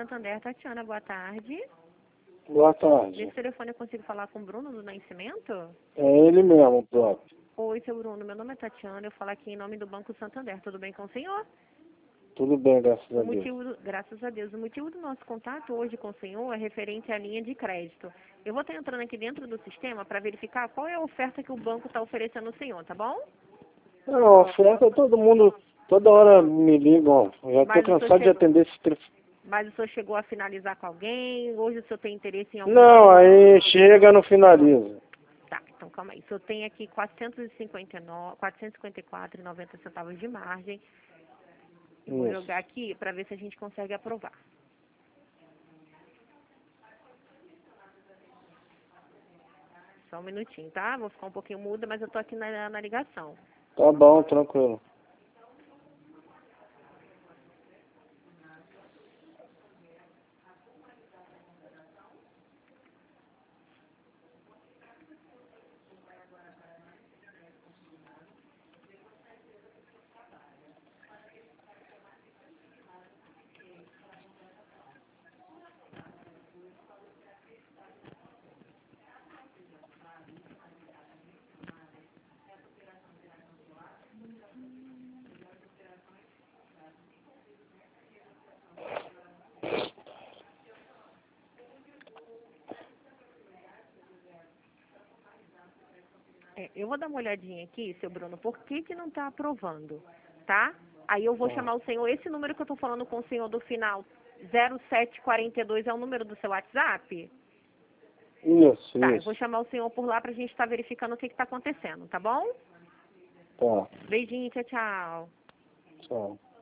Santander, Tatiana, boa tarde. Boa tarde. Nesse telefone eu consigo falar com o Bruno do Nascimento? É ele mesmo, próprio. Oi, seu Bruno, meu nome é Tatiana, eu falo aqui em nome do Banco Santander, tudo bem com o senhor? Tudo bem, graças a Deus. Graças a Deus. O motivo do nosso contato hoje com o senhor é referente à linha de crédito. Eu vou estar entrando aqui dentro do sistema para verificar qual é a oferta que o banco está oferecendo ao senhor, tá bom? Não, oferta todo mundo, toda hora me ligam. Já estou cansado de atender esse telefone. Mas o senhor chegou a finalizar com alguém? Hoje o senhor tem interesse em algum... Não, aí chega, não finaliza. Tá, então calma aí. O senhor tem aqui 454,90 centavos de margem. Vou jogar aqui para ver se a gente consegue aprovar. Só um minutinho, tá? Vou ficar um pouquinho muda, mas eu tô aqui na ligação. Tá bom, tranquilo. Eu vou dar uma olhadinha aqui, seu Bruno, por que não tá aprovando, tá? Aí eu vou chamar o senhor, esse número que eu tô falando com o senhor do final 0742 é o número do seu WhatsApp? Isso, Tá, eu isso. vou chamar o senhor por lá pra gente estar verificando o que tá acontecendo, tá bom? Tá, Beijinho, tchau, tchau. tchau.